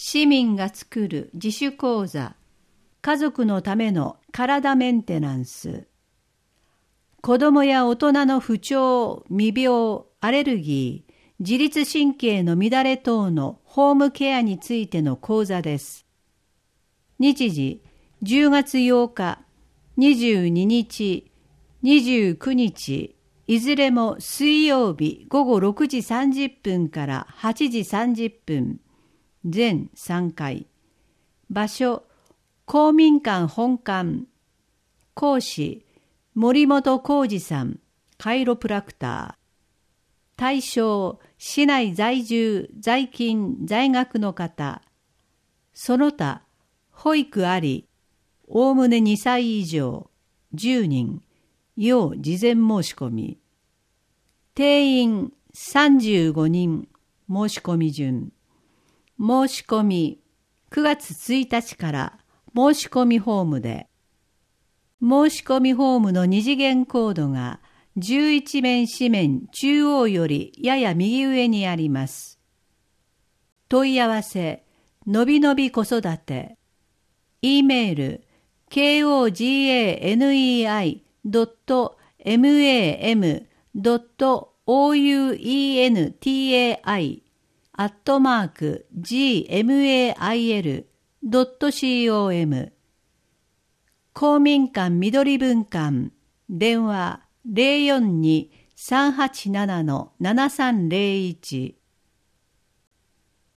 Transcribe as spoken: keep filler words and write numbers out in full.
市民が作る自主講座、家族のための体メンテナンス、子どもや大人の不調、未病、アレルギー、自律神経の乱れ等のホームケアについての講座です。日時、じゅうがつようか、にじゅうににち、にじゅうくにち、いずれも水曜日ごごろくじさんじゅっぷんからはちじさんじゅっぷん、全さんかい。場所、公民館本館。講師、森本浩二さん、カイロプラクター。対象、市内在住、在勤、在学の方。その他、保育あり、おおむねにさい以上、じゅうにん、要事前申し込み。定員さんじゅうごにん、申し込み順。申し込み、くがつついたちから申し込みフォームで。申し込みフォームの二次元コードがじゅういちめん紙面中央よりやや右上にあります。問い合わせ、のびのび子育て。E メール、ケーオージーエーエヌイーアイドットマムドットオーユーイーエヌティーエーアイアットマーク ジーエムエーアイエルドットコム 公民館緑分館電話 ゼロよんに さんはちなな ななさんゼロいち